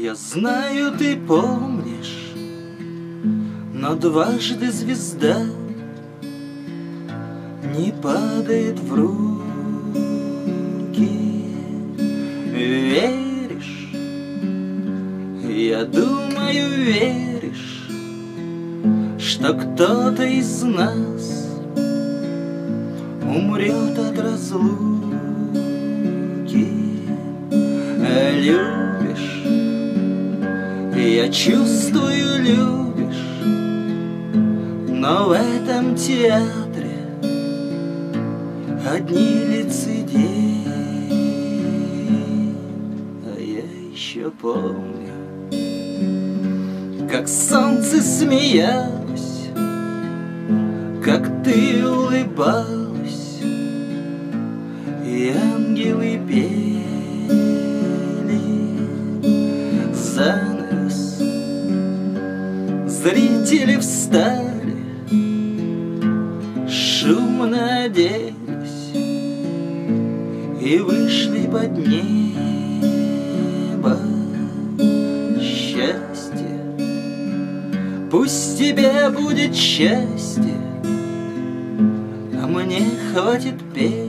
Я знаю, ты помнишь, но дважды звезда не падает в руки. Веришь? Я думаю, веришь, что кто-то из нас умрет от разлуки. Любишь? Я чувствую, любишь, но в этом театре одни лицедеи. А я еще помню, как солнце смеялось, как ты улыбалась, и ангелы пели. Занавес, зрители встали, шумно оделись и вышли под небо. Счастье, пусть тебе будет счастье, а мне хватит петь.